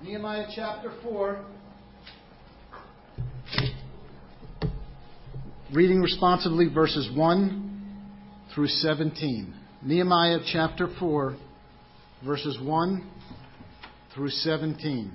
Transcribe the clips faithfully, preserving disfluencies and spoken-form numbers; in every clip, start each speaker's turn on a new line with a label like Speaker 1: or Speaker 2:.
Speaker 1: Nehemiah chapter four. Reading responsively verses one through seventeen. Nehemiah chapter four, verses one through seventeen.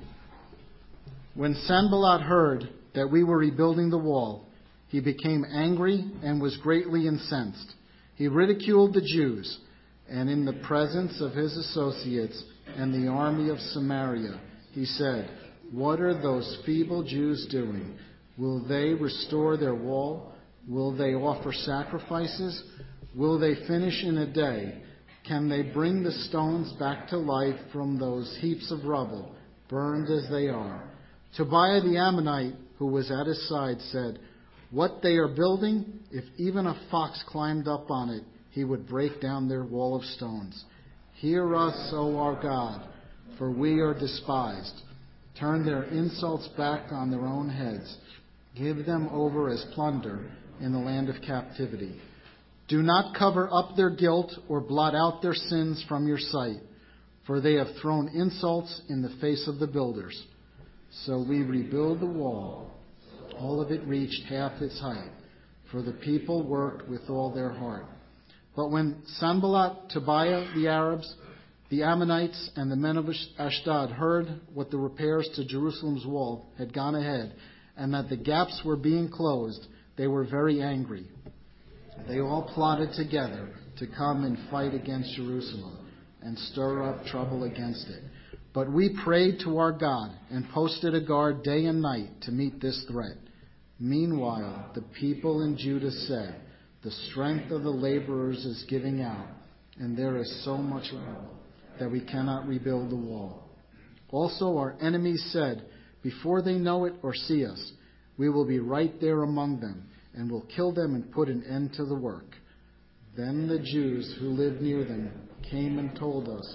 Speaker 1: When Sanballat heard that we were rebuilding the wall, he became angry and was greatly incensed. He ridiculed the Jews, and in the presence of his associates and the army of Samaria, he said, "What are those feeble Jews doing? Will they restore their wall? Will they offer sacrifices? Will they finish in a day? Can they bring the stones back to life from those heaps of rubble, burned as they are?" Tobiah the Ammonite, who was at his side, said, "What they are building, if even a fox climbed up on it, he would break down their wall of stones. Hear us, O our God, for we are despised. Turn their insults back on their own heads. Give them over as plunder in the land of captivity. Do not cover up their guilt or blot out their sins from your sight, for they have thrown insults in the face of the builders. So we rebuild the wall. All of it reached half its height, for the people worked with all their heart. But when Sanballat, Tobiah, the Arabs, the Ammonites, and the men of Ashdod heard what the repairs to Jerusalem's wall had gone ahead, and that the gaps were being closed, they were very angry. They all plotted together to come and fight against Jerusalem and stir up trouble against it. But we prayed to our God and posted a guard day and night to meet this threat. Meanwhile, the people in Judah said, "The strength of the laborers is giving out, and there is so much rubble that we cannot rebuild the wall." Also our enemies said, "Before they know it or see us, we will be right there among them, and will kill them and put an end to the work." Then the Jews who lived near them came and told us,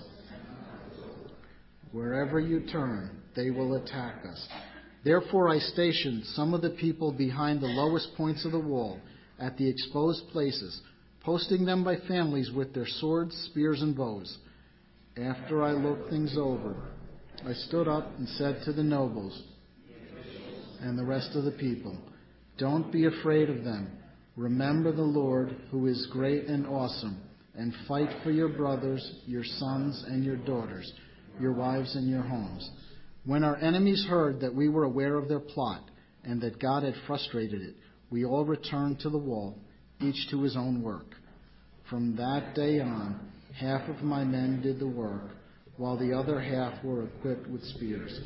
Speaker 1: "Wherever you turn, they will attack us." Therefore I stationed some of the people behind the lowest points of the wall at the exposed places, posting them by families with their swords, spears, and bows. After I looked things over, I stood up and said to the nobles and the rest of the people, "Don't be afraid of them. Remember the Lord, who is great and awesome, and fight for your brothers, your sons, and your daughters, your wives and your homes." When our enemies heard that we were aware of their plot and that God had frustrated it, we all returned to the wall, each to his own work. From that day on, half of my men did the work, while the other half were equipped with spears.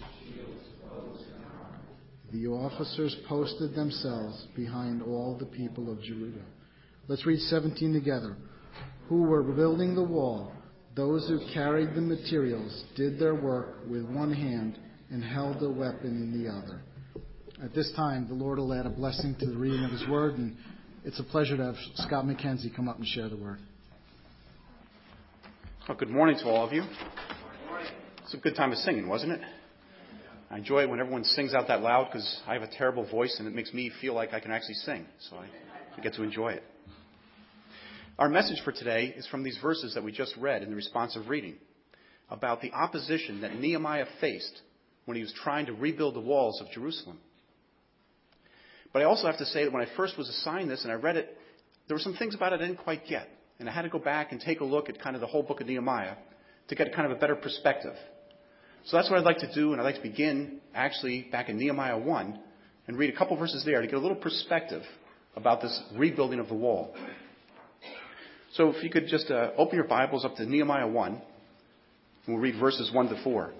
Speaker 1: The officers posted themselves behind all the people of Judah. Let's read seventeen together. Who were building the wall, those who carried the materials, did their work with one hand and held a weapon in the other. At this time, the Lord will add a blessing to the reading of his word, and it's a pleasure to have Scott McKenzie come up and share the word.
Speaker 2: Well, good morning to all of you. It's a good time of singing, wasn't it? I enjoy it when everyone sings out that loud because I have a terrible voice and it makes me feel like I can actually sing, so I, I get to enjoy it. Our message for today is from these verses that we just read in the responsive reading about the opposition that Nehemiah faced when he was trying to rebuild the walls of Jerusalem. But I also have to say that when I first was assigned this and I read it, there were some things about it I didn't quite get. And I had to go back and take a look at kind of the whole book of Nehemiah to get kind of a better perspective. So that's what I'd like to do, and I'd like to begin actually back in Nehemiah one and read a couple verses there to get a little perspective about this rebuilding of the wall. So if you could just uh, open your Bibles up to Nehemiah one, and we'll read verses one to four.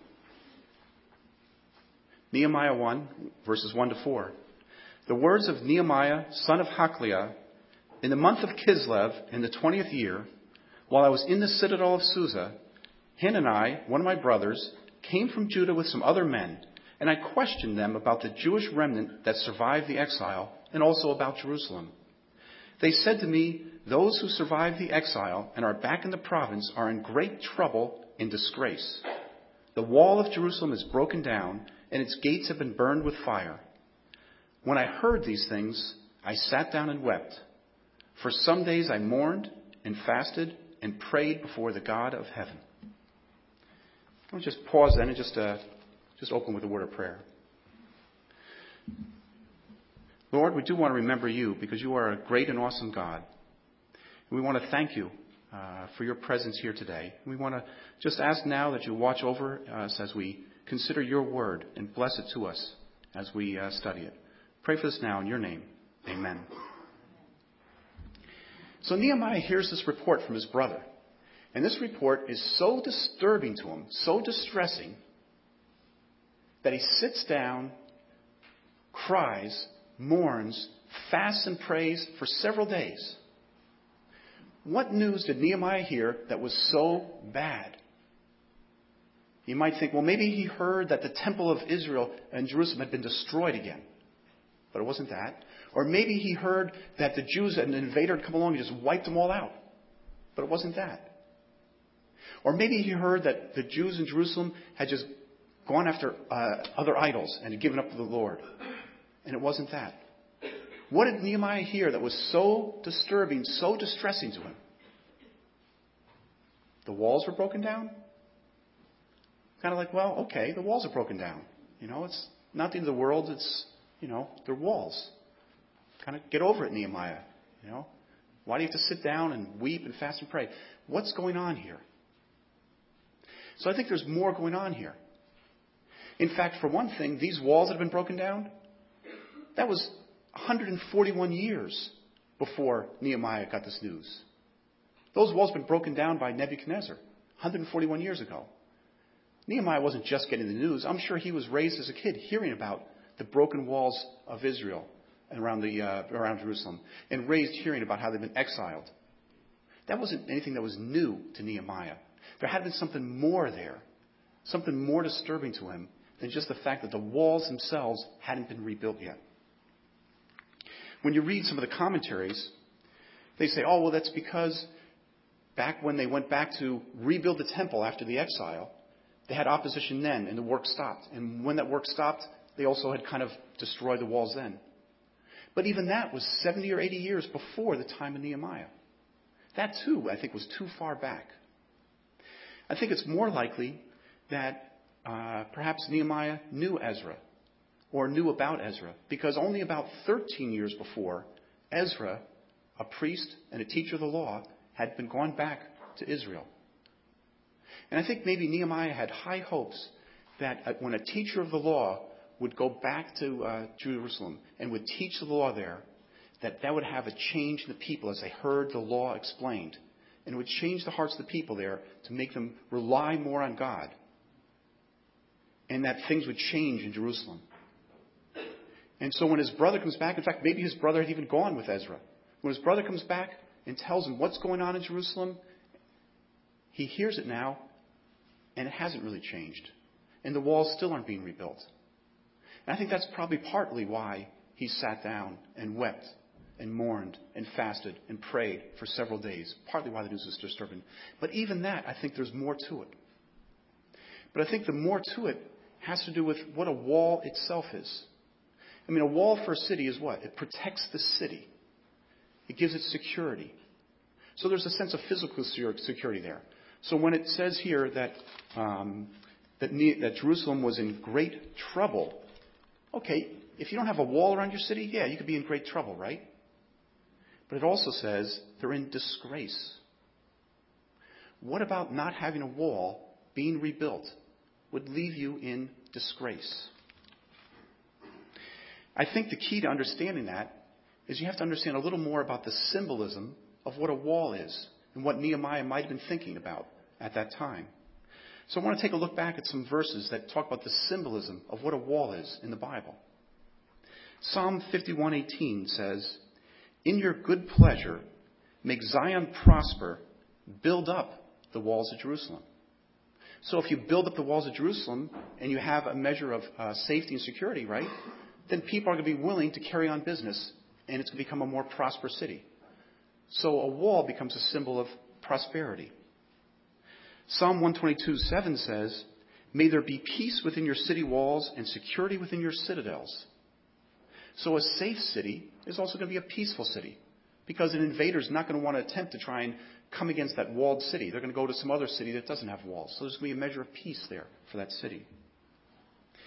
Speaker 2: Nehemiah one, verses one to four. The words of Nehemiah, son of Hakaliah, in the month of Kislev, in the twentieth year, while I was in the citadel of Susa, Hanani, one of my brothers, came from Judah with some other men, and I questioned them about the Jewish remnant that survived the exile, and also about Jerusalem. They said to me, "Those who survived the exile and are back in the province are in great trouble and disgrace. The wall of Jerusalem is broken down, and its gates have been burned with fire." When I heard these things, I sat down and wept. For some days I mourned and fasted and prayed before the God of heaven. I'll just pause then and just uh, just open with a word of prayer. Lord, we do want to remember you because you are a great and awesome God. We want to thank you uh, for your presence here today. We want to just ask now that you watch over us as we consider your word and bless it to us as we uh, study it. Pray for this now in your name. Amen. So Nehemiah hears this report from his brother. And this report is so disturbing to him, so distressing, that he sits down, cries, mourns, fasts and prays for several days. What news did Nehemiah hear that was so bad? You might think, well, maybe he heard that the temple of Israel and Jerusalem had been destroyed again. But it wasn't that. Or maybe he heard that the Jews, an invader had come along and just wiped them all out. But it wasn't that. Or maybe he heard that the Jews in Jerusalem had just gone after uh, other idols and had given up to the Lord. And it wasn't that. What did Nehemiah hear that was so disturbing, so distressing to him? The walls were broken down? Kind of like, well, okay, the walls are broken down. You know, it's not the end of the world. It's, you know, they're walls. Kind of get over it, Nehemiah. You know, why do you have to sit down and weep and fast and pray? What's going on here? So I think there's more going on here. In fact, for one thing, these walls that have been broken down, that was one hundred forty-one years before Nehemiah got this news. Those walls had been broken down by Nebuchadnezzar one hundred forty-one years ago. Nehemiah wasn't just getting the news. I'm sure he was raised as a kid hearing about the broken walls of Israel around, the, uh, around Jerusalem, and raised hearing about how they've been exiled. That wasn't anything that was new to Nehemiah. There had been something more there, something more disturbing to him than just the fact that the walls themselves hadn't been rebuilt yet. When you read some of the commentaries, they say, oh, well, that's because back when they went back to rebuild the temple after the exile, they had opposition then, and the work stopped. And when that work stopped, they also had kind of destroyed the walls then. But even that was seventy or eighty years before the time of Nehemiah. That, too, I think, was too far back. I think it's more likely that uh, perhaps Nehemiah knew Ezra or knew about Ezra, because only about thirteen years before, Ezra, a priest and a teacher of the law, had been gone back to Israel. And I think maybe Nehemiah had high hopes that when a teacher of the law would go back to uh, Jerusalem and would teach the law there, that that would have a change in the people as they heard the law explained. And it would change the hearts of the people there to make them rely more on God. And that things would change in Jerusalem. And so when his brother comes back, in fact, maybe his brother had even gone with Ezra. When his brother comes back and tells him what's going on in Jerusalem, he hears it now, and it hasn't really changed. And the walls still aren't being rebuilt. And I think that's probably partly why he sat down and wept and mourned and fasted and prayed for several days. Partly why the news was disturbing. But even that, I think there's more to it. But I think the more to it has to do with what a wall itself is. I mean, a wall for a city is what? It protects the city. It gives it security. So there's a sense of physical security there. So when it says here that um, that, that Jerusalem was in great trouble, okay, if you don't have a wall around your city, yeah, you could be in great trouble, right? But it also says they're in disgrace. What about not having a wall being rebuilt would leave you in disgrace? I think the key to understanding that is you have to understand a little more about the symbolism of what a wall is and what Nehemiah might have been thinking about at that time. So I want to take a look back at some verses that talk about the symbolism of what a wall is in the Bible. Psalm fifty-one eighteen says, "In your good pleasure, make Zion prosper, build up the walls of Jerusalem." So if you build up the walls of Jerusalem and you have a measure of uh, safety and security, right, then people are going to be willing to carry on business, and it's going to become a more prosperous city. So a wall becomes a symbol of prosperity. Psalm one twenty-two seven says, "May there be peace within your city walls and security within your citadels." So a safe city is also going to be a peaceful city, because an invader is not going to want to attempt to try and come against that walled city. They're going to go to some other city that doesn't have walls. So there's going to be a measure of peace there for that city.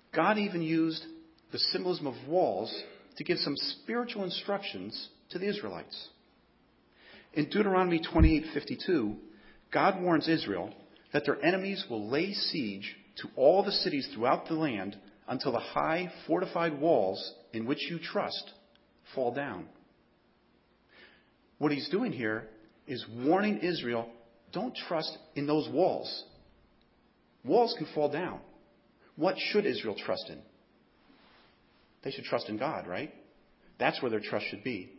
Speaker 2: God even used the symbolism of walls to give some spiritual instructions to the Israelites. In Deuteronomy twenty-eight fifty-two, God warns Israel that their enemies will lay siege to all the cities throughout the land until the high fortified walls in which you trust fall down. What he's doing here is warning Israel, don't trust in those walls. Walls can fall down. What should Israel trust in? They should trust in God, right? That's where their trust should be.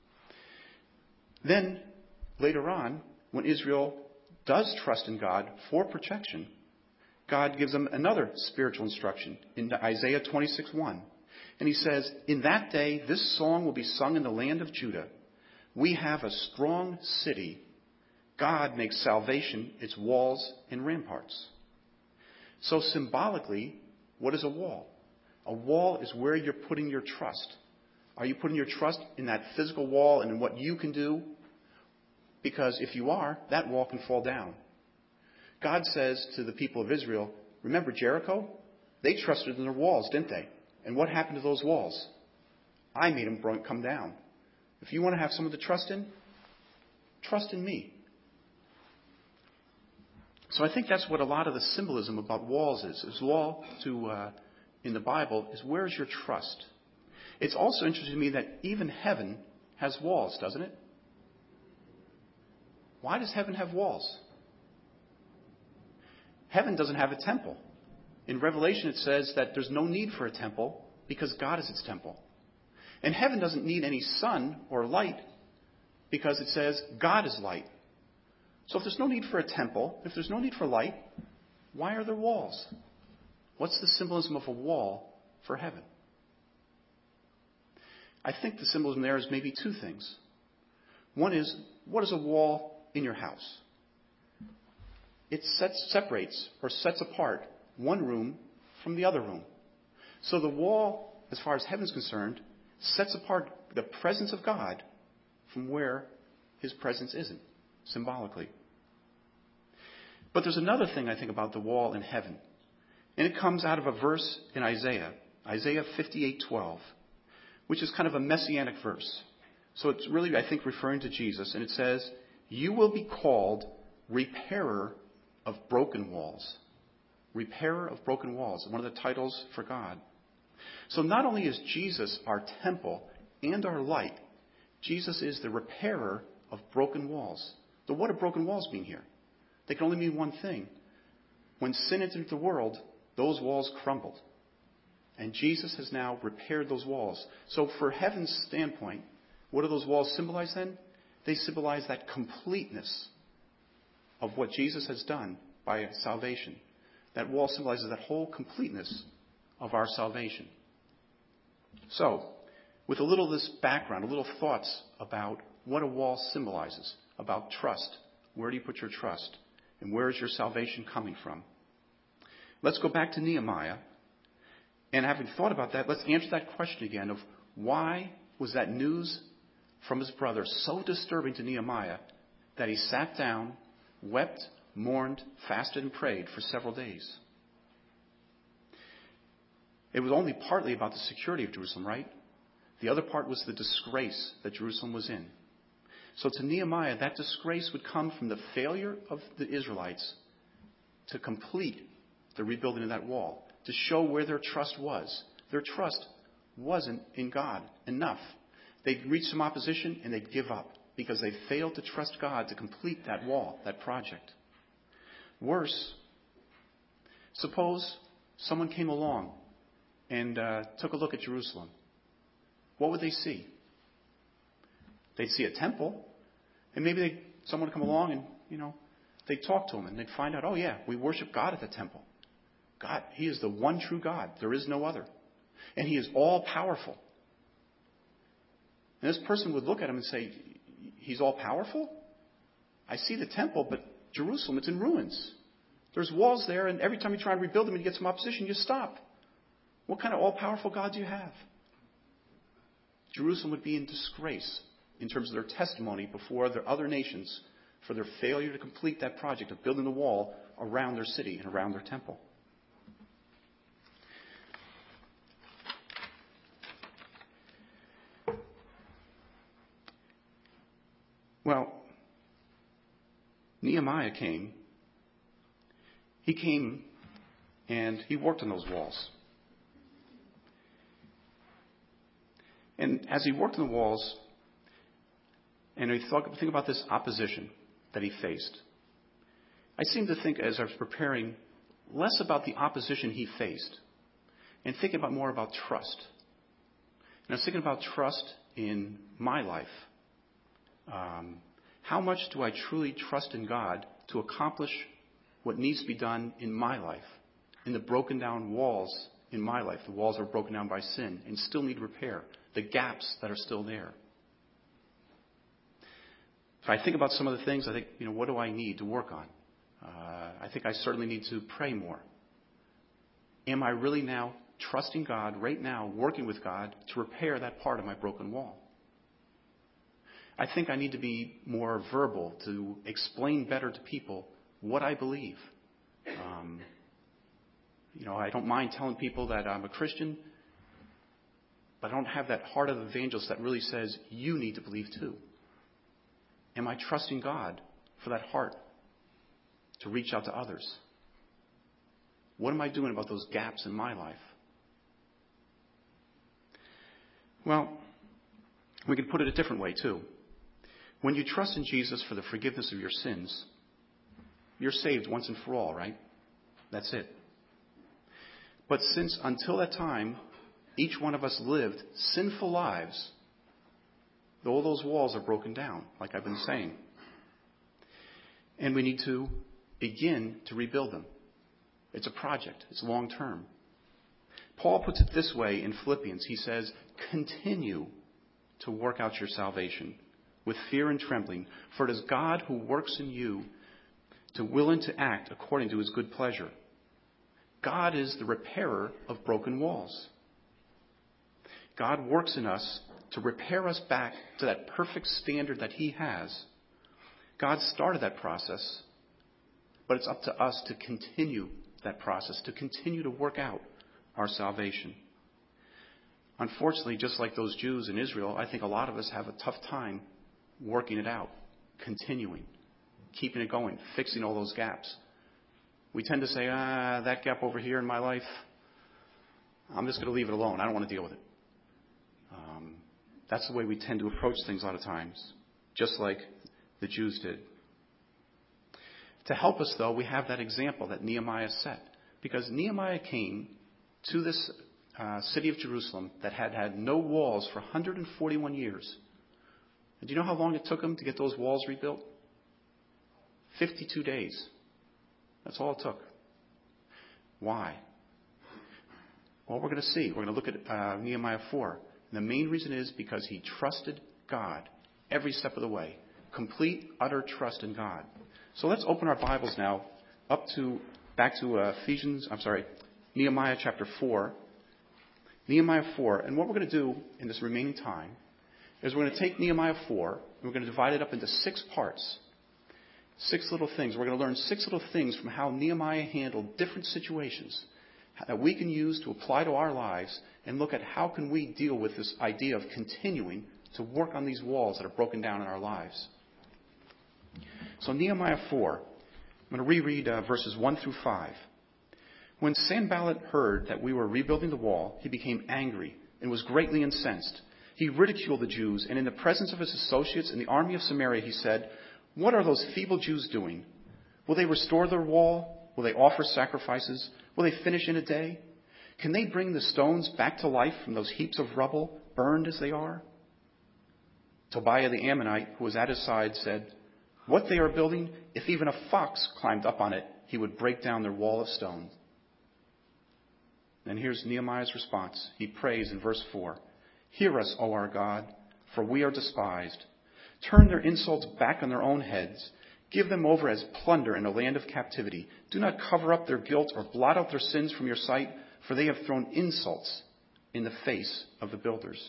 Speaker 2: Then, later on, when Israel does trust in God for protection, God gives them another spiritual instruction in Isaiah twenty-six one. And he says, in that day, this song will be sung in the land of Judah. We have a strong city. God makes salvation its walls and ramparts. So symbolically, what is a wall? A wall is where you're putting your trust. Are you putting your trust in that physical wall and in what you can do? Because if you are, that wall can fall down. God says to the people of Israel, remember Jericho? They trusted in their walls, didn't they? And what happened to those walls? I made them come down. If you want to have someone to trust in, trust in me. So I think that's what a lot of the symbolism about walls is. Is wall to uh, in the Bible is where's your trust? It's also interesting to me that even heaven has walls, doesn't it? Why does heaven have walls? Heaven doesn't have a temple. In Revelation it says that there's no need for a temple because God is its temple. And heaven doesn't need any sun or light because it says God is light. So if there's no need for a temple, if there's no need for light, why are there walls? What's the symbolism of a wall for heaven? I think the symbolism there is maybe two things. One is, what is a wall in your house? It sets, separates or sets apart one room from the other room. So the wall, as far as heaven's concerned, sets apart the presence of God from where his presence isn't, symbolically. But there's another thing I think about the wall in heaven. And it comes out of a verse in Isaiah, Isaiah fifty-eight twelve, which is kind of a messianic verse. So it's really, I think, referring to Jesus. And it says, you will be called repairer of broken walls. Repairer of broken walls, one of the titles for God. So not only is Jesus our temple and our light, Jesus is the repairer of broken walls. So what do broken walls mean here? They can only mean one thing. When sin entered the world, those walls crumbled. And Jesus has now repaired those walls. So for heaven's standpoint, what do those walls symbolize then? They symbolize that completeness of what Jesus has done by salvation. That wall symbolizes that whole completeness of our salvation. So, with a little of this background, a little thoughts about what a wall symbolizes, about trust. Where do you put your trust? And where is your salvation coming from? Let's go back to Nehemiah. And having thought about that, let's answer that question again of why was that news from his brother so disturbing to Nehemiah that he sat down, wept, mourned, fasted, and prayed for several days? It was only partly about the security of Jerusalem, right? The other part was the disgrace that Jerusalem was in. So to Nehemiah, that disgrace would come from the failure of the Israelites to complete the rebuilding of that wall, to show where their trust was. Their trust wasn't in God enough. They'd reach some opposition and they'd give up because they failed to trust God to complete that wall, that project. Worse, suppose someone came along and uh, took a look at Jerusalem. What would they see? They'd see a temple, and maybe they someone would come along and, you know, they'd talk to them and they'd find out, oh yeah, we worship God at the temple. God, he is the one true God. There is no other. And he is all powerful. And this person would look at him and say, he's all powerful? I see the temple, but Jerusalem, it's in ruins. There's walls there, and every time you try and rebuild them and you get some opposition, you stop. What kind of all-powerful God do you have? Jerusalem would be in disgrace in terms of their testimony before the other nations for their failure to complete that project of building the wall around their city and around their temple. Well, Nehemiah came. He came and he worked on those walls. And as he worked on the walls, and I thought, think about this opposition that he faced, I seem to think, as I was preparing, less about the opposition he faced and thinking about more about trust. And I was thinking about trust in my life. Um, how much do I truly trust in God to accomplish what needs to be done in my life, in the broken down walls in my life, the walls that are broken down by sin and still need repair, the gaps that are still there? If I think about some of the things, I think, you know, what do I need to work on? Uh, I think I certainly need to pray more. Am I really now trusting God right now, working with God to repair that part of my broken wall? I think I need to be more verbal, to explain better to people what I believe. Um, you know, I don't mind telling people that I'm a Christian, but I don't have that heart of the evangelist that really says, you need to believe too. Am I trusting God for that heart to reach out to others? What am I doing about those gaps in my life? Well, we can put it a different way too. When you trust in Jesus for the forgiveness of your sins, you're saved once and for all, right? That's it. But since until that time, each one of us lived sinful lives, all those walls are broken down, like I've been saying. And we need to begin to rebuild them. It's a project. It's long term. Paul puts it this way in Philippians. He says, continue to work out your salvation with fear and trembling, for it is God who works in you to will and to act according to his good pleasure. God is the repairer of broken walls. God works in us to repair us back to that perfect standard that he has. God started that process, but it's up to us to continue that process, to continue to work out our salvation. Unfortunately, just like those Jews in Israel, I think a lot of us have a tough time working it out, continuing, keeping it going, fixing all those gaps. We tend to say, ah, that gap over here in my life, I'm just going to leave it alone. I don't want to deal with it. Um, that's the way we tend to approach things a lot of times, just like the Jews did. To help us, though, we have that example that Nehemiah set. Because Nehemiah came to this uh, city of Jerusalem that had had no walls for one hundred forty-one years. And do you know how long it took him to get those walls rebuilt? fifty-two days. That's all it took. Why? Well, we're going to see. We're going to look at uh, Nehemiah four. And the main reason is because he trusted God every step of the way. Complete, utter trust in God. So let's open our Bibles now up to, back to uh, Ephesians, I'm sorry, Nehemiah chapter four. Nehemiah four. And what we're going to do in this remaining time is we're going to take Nehemiah four and we're going to divide it up into six parts. Six little things. We're going to learn six little things from how Nehemiah handled different situations that we can use to apply to our lives and look at how can we deal with this idea of continuing to work on these walls that are broken down in our lives. So Nehemiah four, I'm going to reread uh, verses one through five. When Sanballat heard that we were rebuilding the wall, he became angry and was greatly incensed. He ridiculed the Jews, and in the presence of his associates in the army of Samaria, he said, "What are those feeble Jews doing? Will they restore their wall? Will they offer sacrifices? Will they finish in a day? Can they bring the stones back to life from those heaps of rubble, burned as they are?" Tobiah the Ammonite, who was at his side, said, "What they are building, if even a fox climbed up on it, he would break down their wall of stone." And here's Nehemiah's response. He prays in verse four, "Hear us, O our God, for we are despised. Turn their insults back on their own heads. Give them over as plunder in a land of captivity. Do not cover up their guilt or blot out their sins from your sight, for they have thrown insults in the face of the builders."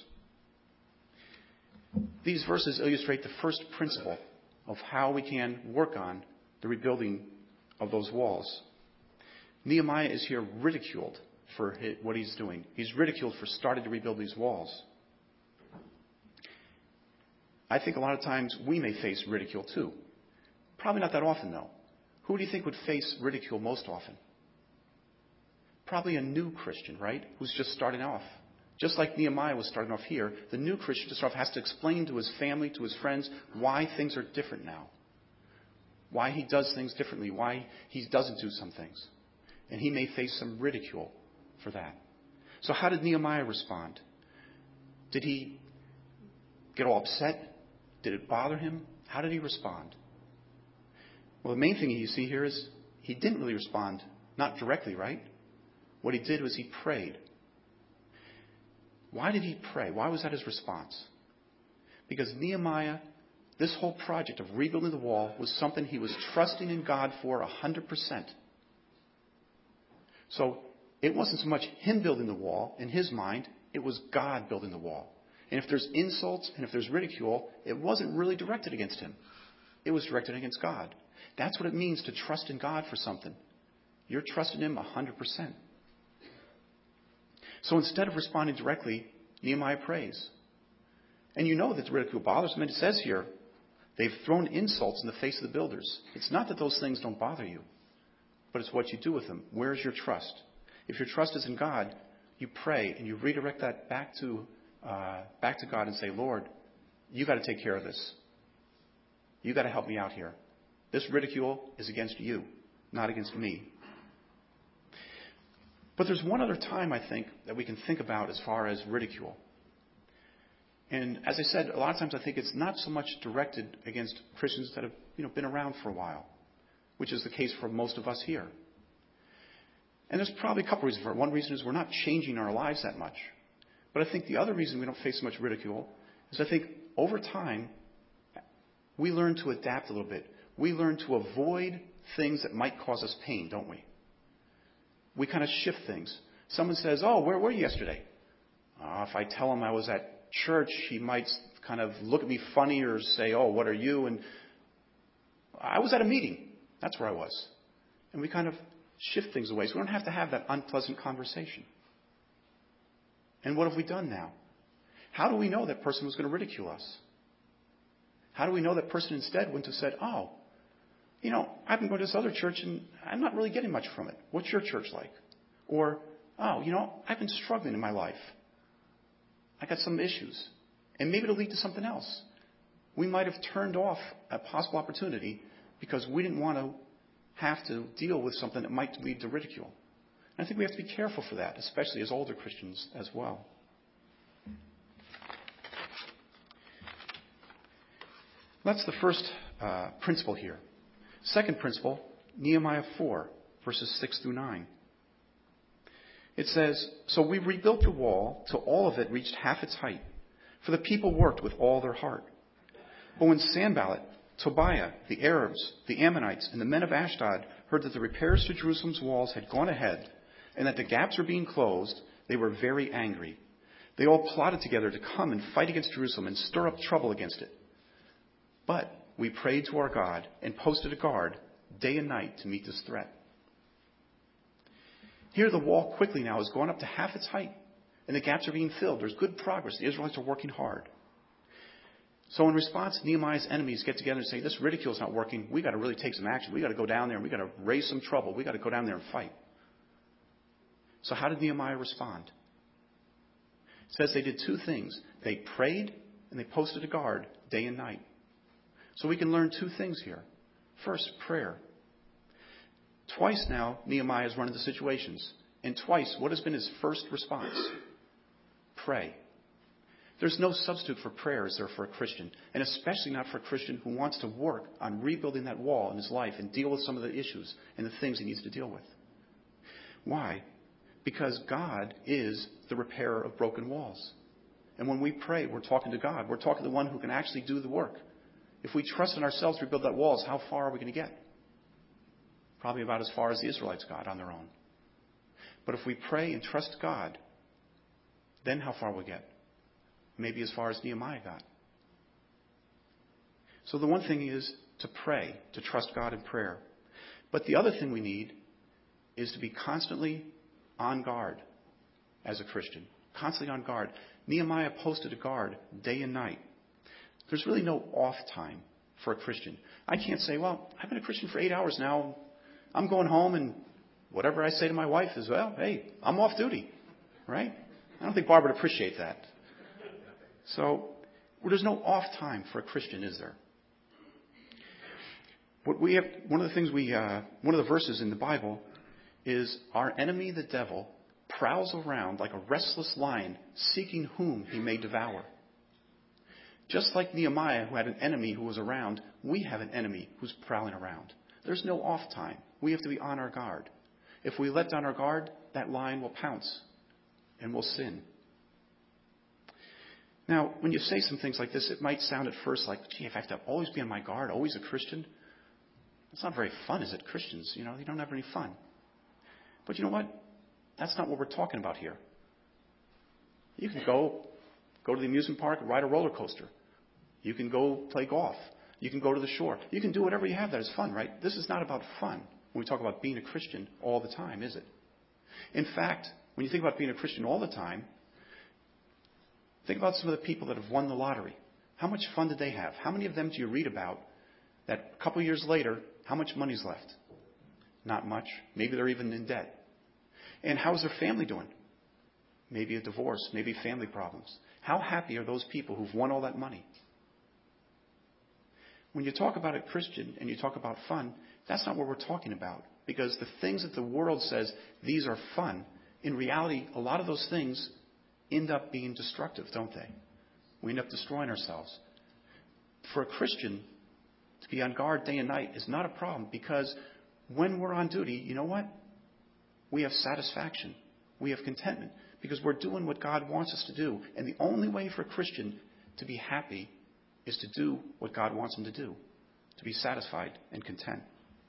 Speaker 2: These verses illustrate the first principle of how we can work on the rebuilding of those walls. Nehemiah is here ridiculed for what he's doing. He's ridiculed for starting to rebuild these walls. I think a lot of times we may face ridicule too. Probably not that often, though. Who do you think would face ridicule most often? Probably a new Christian, right? Who's just starting off. Just like Nehemiah was starting off here, the new Christian to start off has to explain to his family, to his friends, why things are different now. Why he does things differently. Why he doesn't do some things. And he may face some ridicule for that. So how did Nehemiah respond? Did he get all upset? Did it bother him? How did he respond? Well, the main thing you see here is he didn't really respond, not directly, right? What he did was he prayed. Why did he pray? Why was that his response? Because Nehemiah, this whole project of rebuilding the wall was something he was trusting in God for one hundred percent. So it wasn't so much him building the wall in his mind, it was God building the wall. And if there's insults and if there's ridicule, it wasn't really directed against him. It was directed against God. That's what it means to trust in God for something. You're trusting him one hundred percent. So instead of responding directly, Nehemiah prays. And you know that the ridicule bothers him. And it says here, they've thrown insults in the face of the builders. It's not that those things don't bother you, but it's what you do with them. Where's your trust? If your trust is in God, you pray and you redirect that back to uh, back to God and say, Lord, you got to take care of this. You got to help me out here. This ridicule is against you, not against me. But there's one other time, I think, that we can think about as far as ridicule. And as I said, a lot of times I think it's not so much directed against Christians that have, you know, been around for a while, which is the case for most of us here. And there's probably a couple reasons for it. One reason is we're not changing our lives that much. But I think the other reason we don't face so much ridicule is I think over time we learn to adapt a little bit. We learn to avoid things that might cause us pain, don't we? We kind of shift things. Someone says, oh, where were you yesterday? Uh, if I tell him I was at church, he might kind of look at me funny or say, oh, what are you? And I was at a meeting. That's where I was. And we kind of shift things away so we don't have to have that unpleasant conversation. And what have we done now? How do we know that person was going to ridicule us? How do we know that person instead wouldn't have said, oh, you know, I've been going to this other church and I'm not really getting much from it. What's your church like? Or, oh, you know, I've been struggling in my life. I got some issues. And maybe it'll lead to something else. We might have turned off a possible opportunity because we didn't want to have to deal with something that might lead to ridicule. And I think we have to be careful for that, especially as older Christians as well. That's the first uh, principle here. Second principle, Nehemiah four, verses six through nine. It says, so we rebuilt the wall till all of it reached half its height, for the people worked with all their heart. But when Sanballat, Tobiah, the Arabs, the Ammonites, and the men of Ashdod heard that the repairs to Jerusalem's walls had gone ahead and that the gaps were being closed, they were very angry. They all plotted together to come and fight against Jerusalem and stir up trouble against it. But we prayed to our God and posted a guard day and night to meet this threat. Here the wall quickly now has gone up to half its height and the gaps are being filled. There's good progress. The Israelites are working hard. So in response, Nehemiah's enemies get together and say, this ridicule is not working. We've got to really take some action. We've got to go down there and we've got to raise some trouble. We've got to go down there and fight. So how did Nehemiah respond? It says they did two things. They prayed and they posted a guard day and night. So we can learn two things here. First, prayer. Twice now, Nehemiah has run into situations. And twice, what has been his first response? Pray. There's no substitute for prayer, is there, for a Christian? And especially not for a Christian who wants to work on rebuilding that wall in his life and deal with some of the issues and the things he needs to deal with. Why? Because God is the repairer of broken walls. And when we pray, we're talking to God. We're talking to the one who can actually do the work. If we trust in ourselves to rebuild that walls, how far are we going to get? Probably about as far as the Israelites got on their own. But if we pray and trust God, then how far will we get? Maybe as far as Nehemiah got. So the one thing is to pray, to trust God in prayer. But the other thing we need is to be constantly on guard as a Christian. Constantly on guard. Nehemiah posted a guard day and night. There's really no off time for a Christian. I can't say, well, I've been a Christian for eight hours now. I'm going home, and whatever I say to my wife is, well, hey, I'm off duty, right? I don't think Barbara would appreciate that. So well, there's no off time for a Christian, is there? What we have, one of the things we, uh, one of the verses in the Bible is our enemy, the devil, prowls around like a restless lion, seeking whom he may devour. Just like Nehemiah, who had an enemy who was around, we have an enemy who's prowling around. There's no off time. We have to be on our guard. If we let down our guard, that lion will pounce and will sin. Now, when you say some things like this, it might sound at first like, gee, if I have to always be on my guard, always a Christian, it's not very fun, is it? Christians, you know, you don't have any fun. But you know what? That's not what we're talking about here. You can go, go to the amusement park and ride a roller coaster. You can go play golf. You can go to the shore. You can do whatever you have that is fun, right? This is not about fun when we talk about being a Christian all the time, is it? In fact, when you think about being a Christian all the time, think about some of the people that have won the lottery. How much fun did they have? How many of them do you read about that a couple of years later, how much money's left? Not much. Maybe they're even in debt. And how's their family doing? Maybe a divorce, maybe family problems. How happy are those people who've won all that money? When you talk about a Christian and you talk about fun, that's not what we're talking about. Because the things that the world says, these are fun, in reality, a lot of those things end up being destructive, don't they? We end up destroying ourselves. For a Christian, to be on guard day and night is not a problem, because when we're on duty, you know what? We have satisfaction. We have contentment, because we're doing what God wants us to do. And the only way for a Christian to be happy is to do what God wants him to do, to be satisfied and content.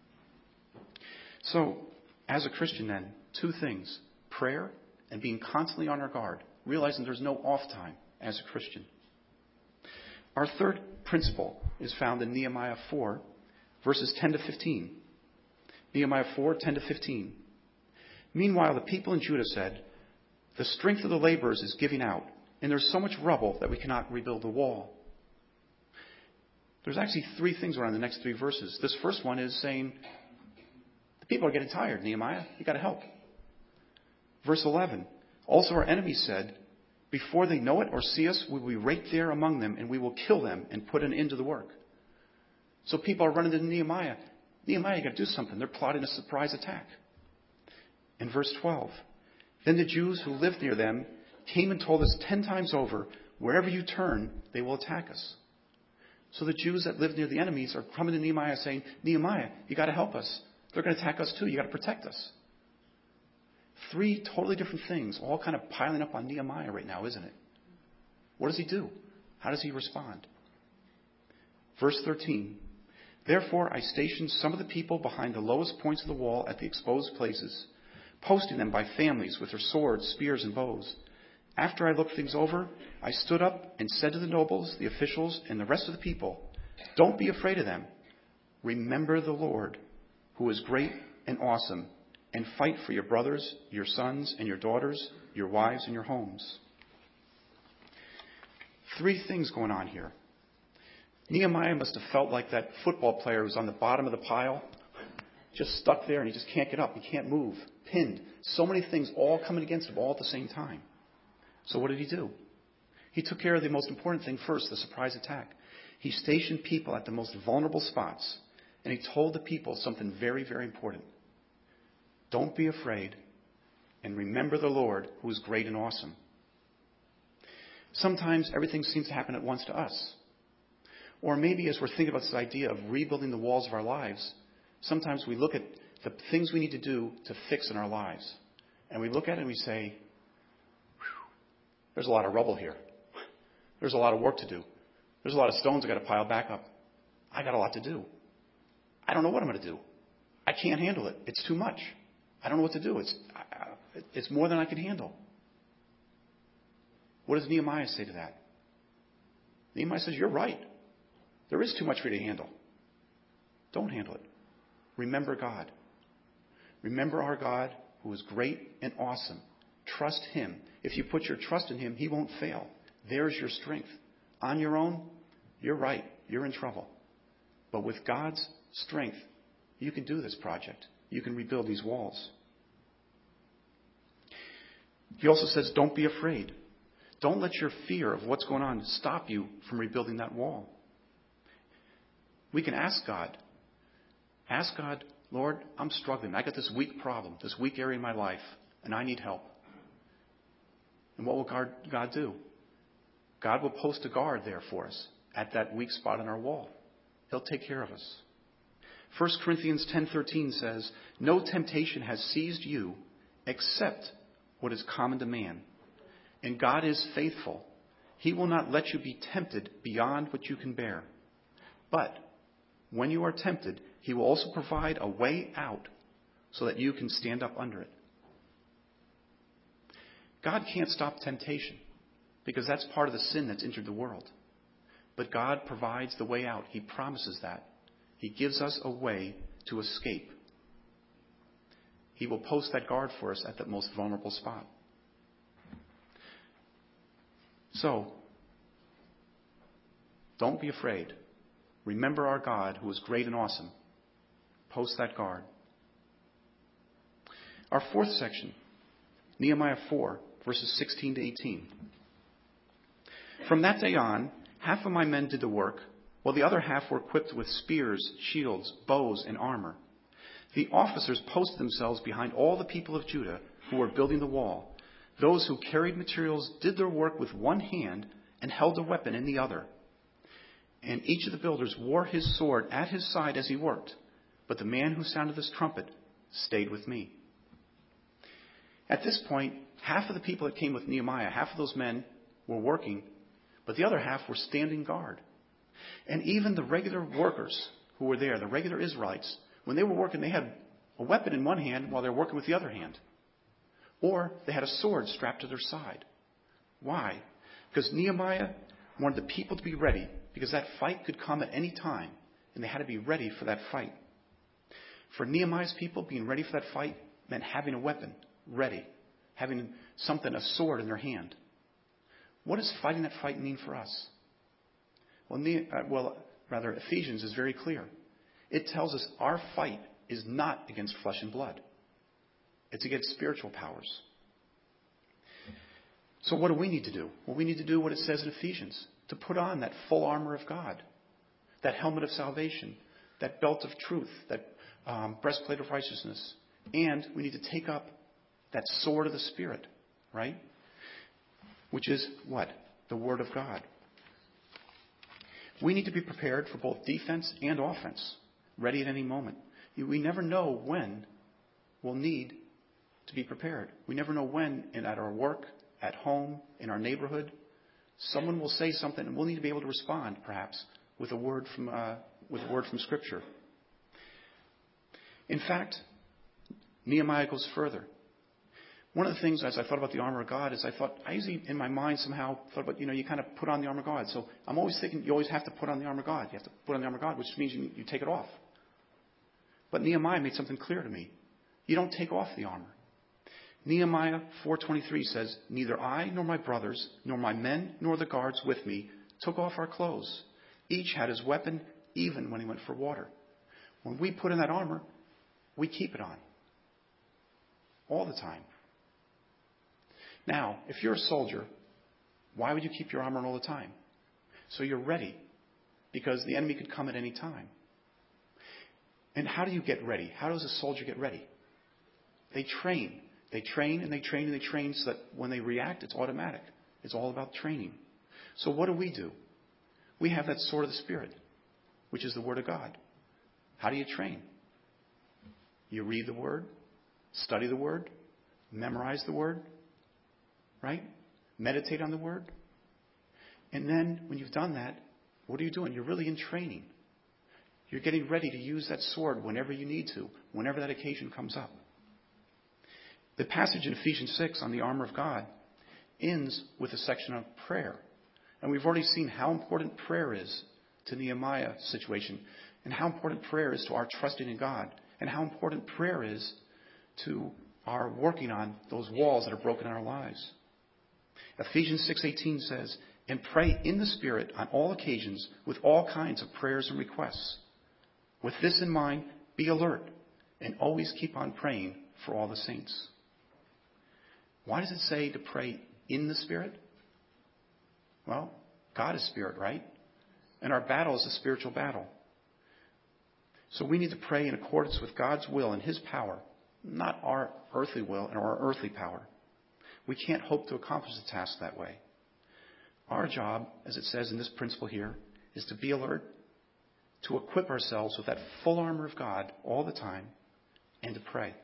Speaker 2: So, as a Christian then, two things: prayer and being constantly on our guard, realizing there's no off time as a Christian. Our third principle is found in Nehemiah four, verses ten to fifteen. Nehemiah four, ten to fifteen. Meanwhile, the people in Judah said, "The strength of the laborers is giving out, and there's so much rubble that we cannot rebuild the wall." There's actually three things around the next three verses. This first one is saying, the people are getting tired, Nehemiah. You've got to help. Verse eleven. Also our enemies said, "Before they know it or see us, we will be right there among them, and we will kill them and put an end to the work." So people are running to Nehemiah. Nehemiah, you've got to do something. They're plotting a surprise attack. In verse twelve. Then the Jews who lived near them came and told us ten times over, "Wherever you turn, they will attack us." So the Jews that lived near the enemies are coming to Nehemiah saying, "Nehemiah, you got to help us. They're going to attack us too. You got to protect us." Three totally different things, all kind of piling up on Nehemiah right now, isn't it? What does he do? How does he respond? Verse thirteen. Therefore I stationed some of the people behind the lowest points of the wall at the exposed places, posting them by families with their swords, spears, and bows. After I looked things over, I stood up and said to the nobles, the officials, and the rest of the people, "Don't be afraid of them. Remember the Lord, who is great and awesome, and fight for your brothers, your sons, and your daughters, your wives, and your homes." Three things going on here. Nehemiah must have felt like that football player who's on the bottom of the pile, just stuck there, and he just can't get up. He can't move. Pinned. So many things all coming against him all at the same time. So what did he do? He took care of the most important thing first, the surprise attack. He stationed people at the most vulnerable spots, and he told the people something very, very important. Don't be afraid, and remember the Lord, who is great and awesome. Sometimes everything seems to happen at once to us. Or maybe as we're thinking about this idea of rebuilding the walls of our lives, sometimes we look at the things we need to do to fix in our lives. And we look at it and we say, there's a lot of rubble here. There's a lot of work to do. There's a lot of stones I've got to pile back up. I got a lot to do. I don't know what I'm going to do. I can't handle it. It's too much. I don't know what to do. It's, it's more than I can handle. What does Nehemiah say to that? Nehemiah says, you're right. There is too much for you to handle. Don't handle it. Remember God. Remember our God, who is great and awesome. Trust Him. If you put your trust in Him, He won't fail. There's your strength. On your own, You're right. You're in trouble. But with God's strength, you can do this project. You can rebuild these walls. He also says, don't be afraid. Don't let your fear of what's going on stop you from rebuilding that wall. We can ask God. Ask God, Lord, I'm struggling. I got this weak problem, this weak area in my life, and I need help. And what will God, God do? God will post a guard there for us at that weak spot on our wall. He'll take care of us. First Corinthians ten thirteen says, no temptation has seized you except what is common to man. And God is faithful. He will not let you be tempted beyond what you can bear. But when you are tempted, He will also provide a way out so that you can stand up under it. God can't stop temptation because that's part of the sin that's entered the world. But God provides the way out. He promises that. He gives us a way to escape. He will post that guard for us at that most vulnerable spot. So, don't be afraid. Remember our God who is great and awesome. Post that guard. Our fourth section, Nehemiah four, verses sixteen to eighteen. From that day on, half of my men did the work, while the other half were equipped with spears, shields, bows, and armor. The officers posted themselves behind all the people of Judah who were building the wall. Those who carried materials did their work with one hand and held a weapon in the other. And each of the builders wore his sword at his side as he worked. But the man who sounded this trumpet stayed with me. At this point, half of the people that came with Nehemiah, half of those men were working, but the other half were standing guard. And even the regular workers who were there, the regular Israelites, when they were working, they had a weapon in one hand while they were working with the other hand. Or they had a sword strapped to their side. Why? Because Nehemiah wanted the people to be ready, because that fight could come at any time, and they had to be ready for that fight. For Nehemiah's people, being ready for that fight meant having a weapon ready, having something, a sword in their hand. What does fighting that fight mean for us? Well, ne- uh, well, rather, Ephesians is very clear. It tells us our fight is not against flesh and blood. It's against spiritual powers. So what do we need to do? Well, we need to do what it says in Ephesians, to put on that full armor of God, that helmet of salvation, that belt of truth, that um, breastplate of righteousness. And we need to take up that sword of the Spirit, right? Which is what? The Word of God. We need to be prepared for both defense and offense, ready at any moment. We never know when we'll need to be prepared. We never know when, and at our work, at home, in our neighborhood, someone will say something, and we'll need to be able to respond, perhaps, with a word from uh, with a word from Scripture. In fact, Nehemiah goes further. One of the things, as I thought about the armor of God, is I thought, I usually, in my mind, somehow thought about, you know, you kind of put on the armor of God. So I'm always thinking you always have to put on the armor of God. You have to put on the armor of God, which means you, you take it off. But Nehemiah made something clear to me. You don't take off the armor. Nehemiah four twenty-three says, neither I nor my brothers, nor my men, nor the guards with me took off our clothes. Each had his weapon, even when he went for water. When we put in that armor, we keep it on. All the time. Now, if you're a soldier, why would you keep your armor on all the time? So you're ready, because the enemy could come at any time. And how do you get ready? How does a soldier get ready? They train. They train and they train and they train so that when they react, it's automatic. It's all about training. So what do we do? We have that sword of the Spirit, which is the Word of God. How do you train? You read the Word, study the Word, memorize the Word, right? Meditate on the Word. And then when you've done that, what are you doing? You're really in training. You're getting ready to use that sword whenever you need to, whenever that occasion comes up. The passage in Ephesians six on the armor of God ends with a section on prayer. And we've already seen how important prayer is to Nehemiah's situation, and how important prayer is to our trusting in God, and how important prayer is to our working on those walls that are broken in our lives. Ephesians six eighteen says, and pray in the Spirit on all occasions with all kinds of prayers and requests. With this in mind, be alert and always keep on praying for all the saints. Why does it say to pray in the Spirit? Well, God is Spirit, right? And our battle is a spiritual battle. So we need to pray in accordance with God's will and His power, not our earthly will and our earthly power. We can't hope to accomplish the task that way. Our job, as it says in this principle here, is to be alert, to equip ourselves with that full armor of God all the time, and to pray.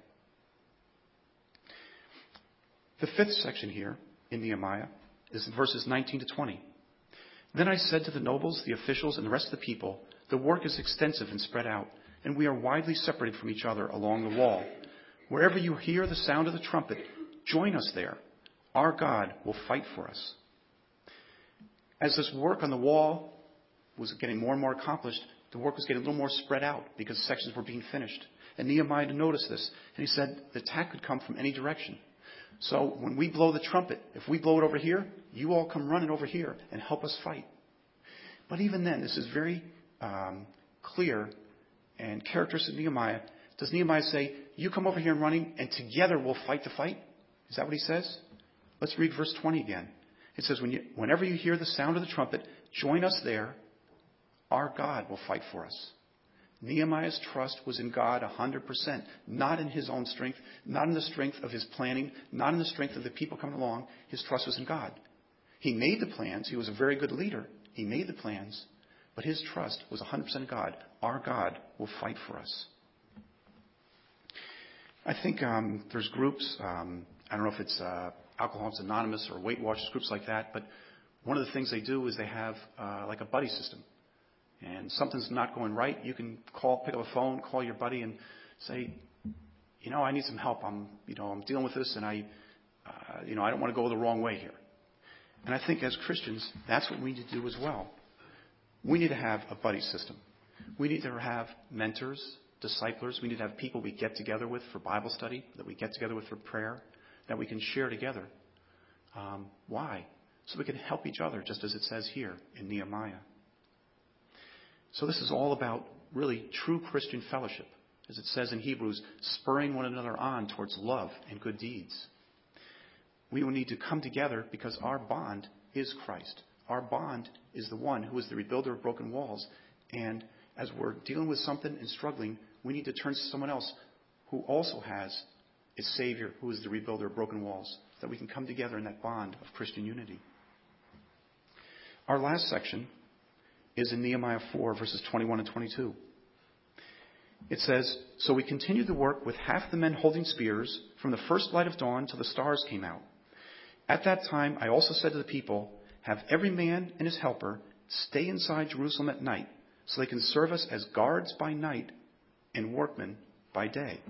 Speaker 2: The fifth section here in Nehemiah is verses nineteen to twenty. Then I said to the nobles, the officials, and the rest of the people, the work is extensive and spread out, and we are widely separated from each other along the wall. Wherever you hear the sound of the trumpet, join us there. Our God will fight for us. As this work on the wall was getting more and more accomplished, the work was getting a little more spread out because sections were being finished. And Nehemiah noticed this, and he said the attack could come from any direction. So when we blow the trumpet, if we blow it over here, you all come running over here and help us fight. But even then, this is very um, clear and characteristic of Nehemiah. Does Nehemiah say, you come over here and running, and together we'll fight the fight? Is that what he says? Let's read verse twenty again. It says, when you, whenever you hear the sound of the trumpet, join us there. Our God will fight for us. Nehemiah's trust was in God one hundred percent, not in his own strength, not in the strength of his planning, not in the strength of the people coming along. His trust was in God. He made the plans. He was a very good leader. He made the plans, but his trust was one hundred percent in God. Our God will fight for us. I think um, there's groups, um, I don't know if it's uh, Alcoholics Anonymous or Weight Watchers, groups like that, but one of the things they do is they have uh, like a buddy system. And something's not going right, you can call, pick up a phone, call your buddy and say, you know, I need some help. I'm, you know, I'm dealing with this, and I, uh, you know, I don't want to go the wrong way here. And I think as Christians, that's what we need to do as well. We need to have a buddy system. We need to have mentors, disciplers. We need to have people we get together with for Bible study, that we get together with for prayer, that we can share together. Um, why? So we can help each other, just as it says here in Nehemiah. So this is all about really true Christian fellowship, as it says in Hebrews, spurring one another on towards love and good deeds. We will need to come together because our bond is Christ. Our bond is the one who is the rebuilder of broken walls. And as we're dealing with something and struggling, we need to turn to someone else who also has a Savior who is the rebuilder of broken walls, so that we can come together in that bond of Christian unity. Our last section is in Nehemiah four, verses twenty-one and twenty-two. It says, so we continued the work with half the men holding spears from the first light of dawn till the stars came out. At that time, I also said to the people, have every man and his helper stay inside Jerusalem at night, so they can serve us as guards by night and workmen by day.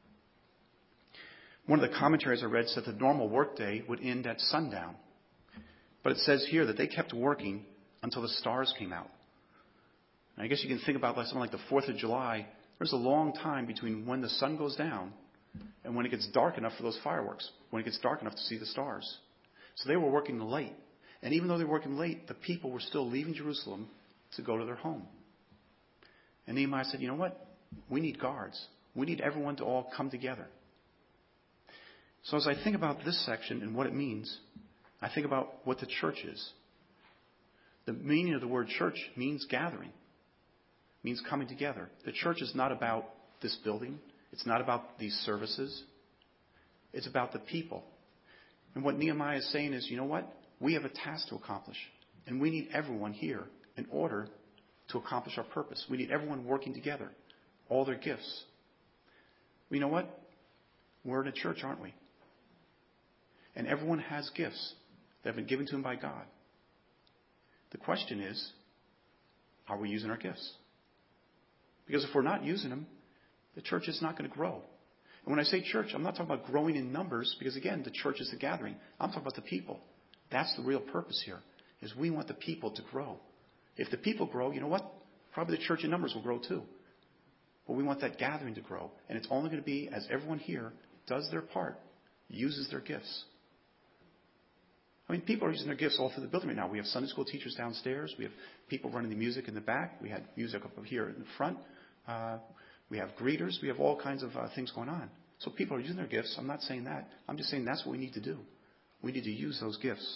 Speaker 2: One of the commentaries I read said the normal workday would end at sundown. But it says here that they kept working until the stars came out. And I guess you can think about like something like the fourth of July. There's a long time between when the sun goes down and when it gets dark enough for those fireworks, when it gets dark enough to see the stars. So they were working late. And even though they were working late, the people were still leaving Jerusalem to go to their home. And Nehemiah said, you know what? We need guards. We need everyone to all come together. So as I think about this section and what it means, I think about what the church is. The meaning of the word church means gathering, means coming together. The church is not about this building. It's not about these services. It's about the people. And what Nehemiah is saying is, you know what? We have a task to accomplish. And we need everyone here in order to accomplish our purpose. We need everyone working together, all their gifts. Well, you know what? We're in a church, aren't we? And everyone has gifts that have been given to them by God. The question is, are we using our gifts? Because if we're not using them, the church is not going to grow. And when I say church, I'm not talking about growing in numbers, because again, the church is the gathering. I'm talking about the people. That's the real purpose here, is we want the people to grow. If the people grow, you know what? Probably the church in numbers will grow too. But we want that gathering to grow. And it's only going to be as everyone here does their part, uses their gifts. I mean, people are using their gifts all through the building right now. We have Sunday school teachers downstairs. We have people running the music in the back. We had music up here in the front. Uh, we have greeters. We have all kinds of uh, things going on. So people are using their gifts. I'm not saying that. I'm just saying that's what we need to do. We need to use those gifts.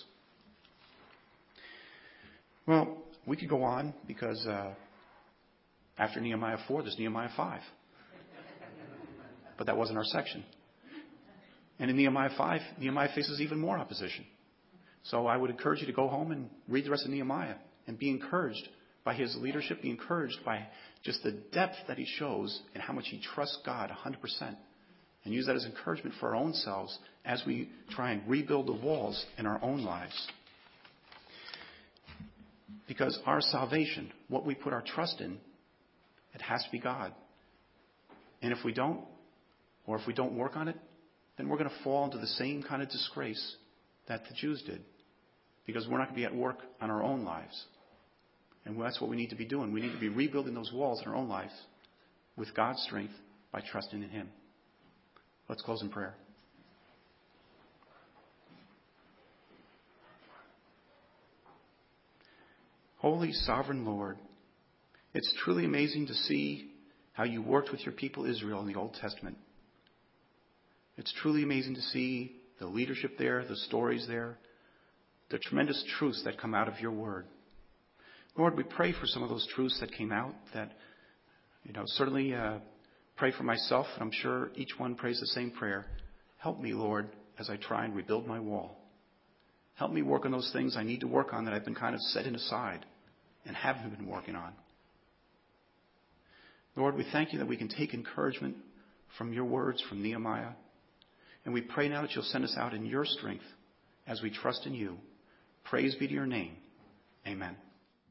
Speaker 2: Well, we could go on because uh, after Nehemiah four, there's Nehemiah five. But that wasn't our section. And in Nehemiah five, Nehemiah faces even more opposition. So I would encourage you to go home and read the rest of Nehemiah and be encouraged by his leadership, be encouraged by just the depth that he shows and how much he trusts God one hundred percent. And use that as encouragement for our own selves as we try and rebuild the walls in our own lives. Because our salvation, what we put our trust in, it has to be God. And if we don't, or if we don't work on it, then we're going to fall into the same kind of disgrace that the Jews did. Because we're not going to be at work on our own lives. And that's what we need to be doing. We need to be rebuilding those walls in our own lives with God's strength by trusting in Him. Let's close in prayer. Holy Sovereign Lord, it's truly amazing to see how you worked with your people Israel in the Old Testament. It's truly amazing to see the leadership there, the stories there, the tremendous truths that come out of your word. Lord, we pray for some of those truths that came out that, you know, certainly uh, pray for myself, and I'm sure each one prays the same prayer. Help me, Lord, as I try and rebuild my wall. Help me work on those things I need to work on that I've been kind of setting aside and haven't been working on. Lord, we thank you that we can take encouragement from your words, from Nehemiah. And we pray now that you'll send us out in your strength as we trust in you. Praise be to your name. Amen.